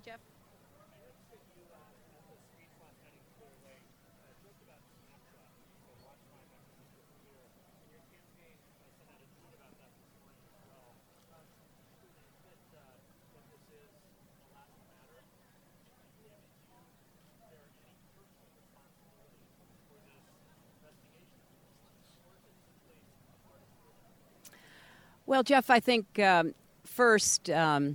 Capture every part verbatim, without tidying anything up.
Jeff. Well, Jeff, I think um, first, um,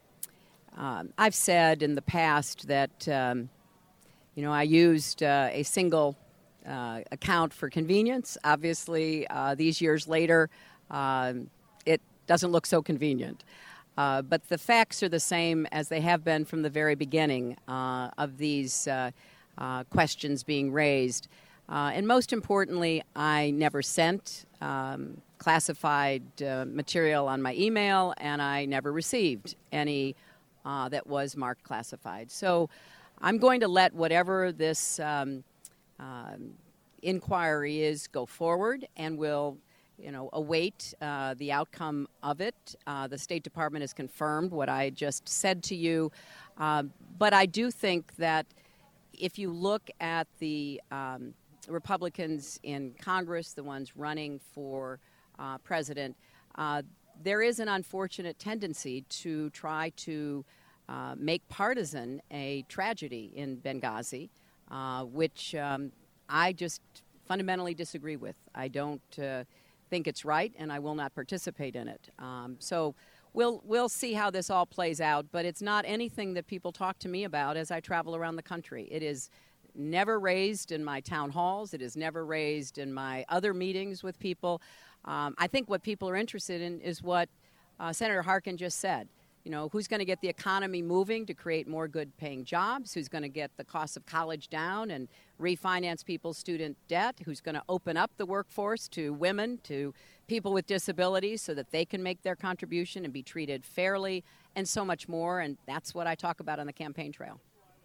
um, I've said in the past that, um, you know, I used uh, a single uh, account for convenience. Obviously, uh, these years later, um, it doesn't look so convenient. Uh, but the facts are the same as they have been from the very beginning uh, of these uh, uh, questions being raised. Uh, and most importantly, I never sent um, classified uh, material on my email, and I never received any uh, that was marked classified. So I'm going to let whatever this um, um, inquiry is go forward, and we'll you know, await uh, the outcome of it. Uh, the State Department has confirmed what I just said to you. Uh, but I do think that if you look at the um, Republicans in Congress, the ones running for uh, president, uh, there is an unfortunate tendency to try to uh, make partisan a tragedy in Benghazi, uh, which um, I just fundamentally disagree with. I don't uh, think it's right, and I will not participate in it. Um, so we'll we'll see how this all plays out, but it's not anything that people talk to me about as I travel around the country. It is never raised in my town halls. It is never raised in my other meetings with people. Um, I think what people are interested in is what uh, Senator Harkin just said. You know, who's going to get the economy moving to create more good-paying jobs? Who's going to get the cost of college down and refinance people's student debt? Who's going to open up the workforce to women, to people with disabilities so that they can make their contribution and be treated fairly, and so much more? And that's what I talk about on the campaign trail.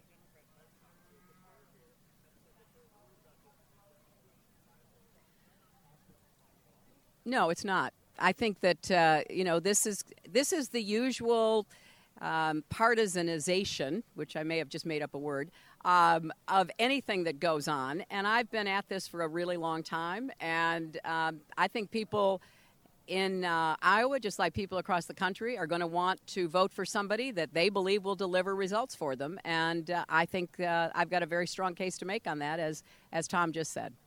No, it's not. I think that uh, you know this is this is the usual um, partisanization, which I may have just made up a word, um, of anything that goes on. And I've been at this for a really long time, and um, I think people in uh, Iowa, just like people across the country, are going to want to vote for somebody that they believe will deliver results for them. And uh, I think uh, I've got a very strong case to make on that, as as Tom just said.